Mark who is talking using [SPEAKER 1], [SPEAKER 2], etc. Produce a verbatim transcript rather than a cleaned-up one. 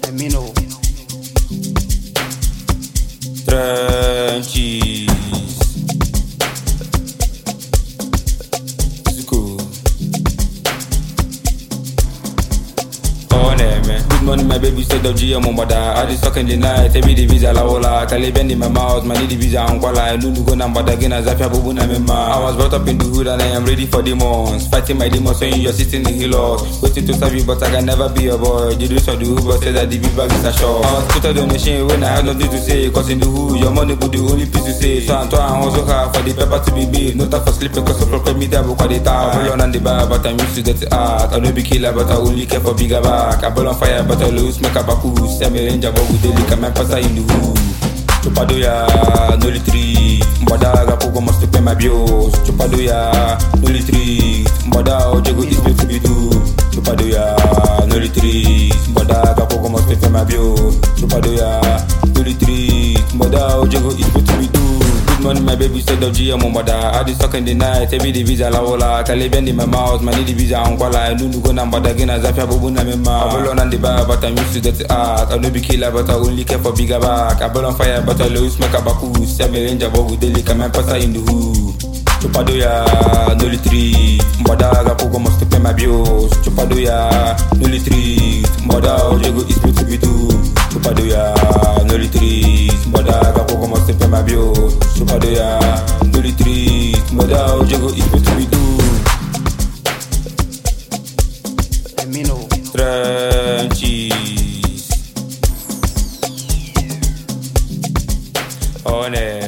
[SPEAKER 1] Emino.
[SPEAKER 2] Trenches. Zuko. Oh, man. Good morning, my baby. Said of G M on bada. I just talk in the night. Every the visa la ola. Caliban in my mouth. My need the visa on quala. I no go na bada again as Zafia Bubu na mema. I was brought up in the hood and I am ready for demons. Fighting my demons when you're sitting in the hills. Waiting to serve you, but I can never be your boy. The dudes of the hood, but said that the big bag is a show. I was put a donation when I had nothing to say. Cause in the hood, your money could the only piece to say. So I'm trying also hard for the paper to be big. No time for sleeping, cause of proper media book on the top. I roll on the bar, but I'm used to dirty art. I don't be killer, but I only care for bigger back. I burn on fire, but I lose make a baku. Send me ranger, but with the liquor, man, pass in the hood. Chupadoya, no retreat. Mbada gapogo must pay my bills. Chupadoya, no retreat. Mbada ojego is meant to be do. Chupadoya, no retreat. Mbada gapogo must pay my bills. Chupadoya, no retreat. Mbada ojego is meant to be do. Good morning, my baby. Said of G M on bada. I just talk in the night. Every the visa la ola. Caliban in my mouth. My need the visa on quala. I no go na bada again as Zafia Bubu na mema. I roll on the bar, but I'm used to dirty art. I no be killer, but I only care for bigger back. I burn on fire, but I lose make a baku. Send me ranger, but with the liquor, man, pass in the hood. Chupadoya, no retreat. Mbada gapogo must pay my bills. Chupadoya, no retreat. Mbada ojego is meant to be do. Chupadoya, no retreat. Mbada gapogo must pay my bills. Chupadoya, no retreat. Mbada ojego is meant to be do.
[SPEAKER 1] Emino.
[SPEAKER 2] Trenches. On it.